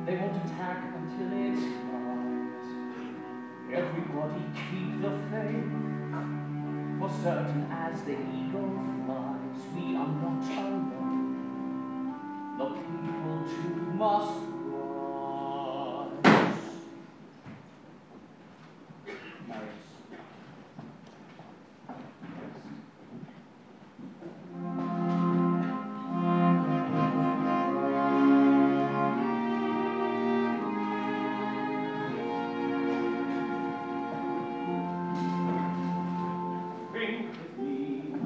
They won't attack until it's right. Everybody keep the faith, for certain as the eagle flies, we are not alone. The people too must rise. Marius. Drink with me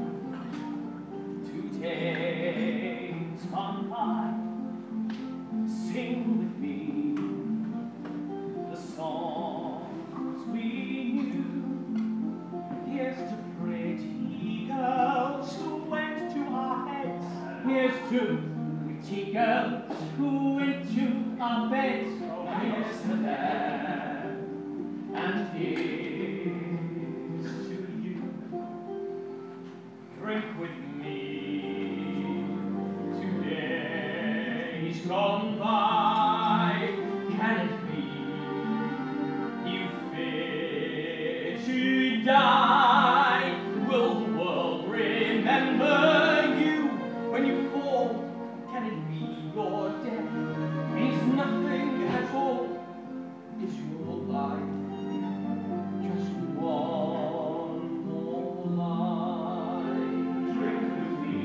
two days gone by. Sing with me the songs we knew. Here's to pretty girls who went to our heads. Here's to pretty girls who went to our beds. Oh, here's to them, and here's to you. Drink with me two days gone by. Can it be you fear to die? Will the world remember you when you fall? Can it be your death means nothing at all? Is your life just one more life? Drink with me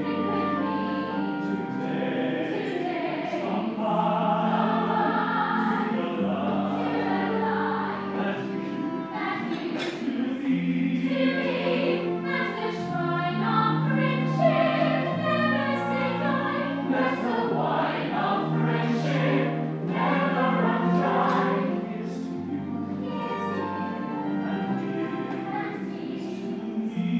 two days gone by. To the life that we used to be. As the shrine of friendship never say die. Let the wine of friendship never run dry. Here's to you, and here's to me.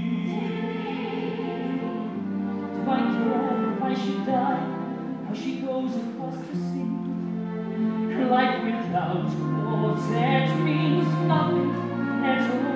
If I care, if I should die, how she goes across the sea. Life without Cosette means nothing at all.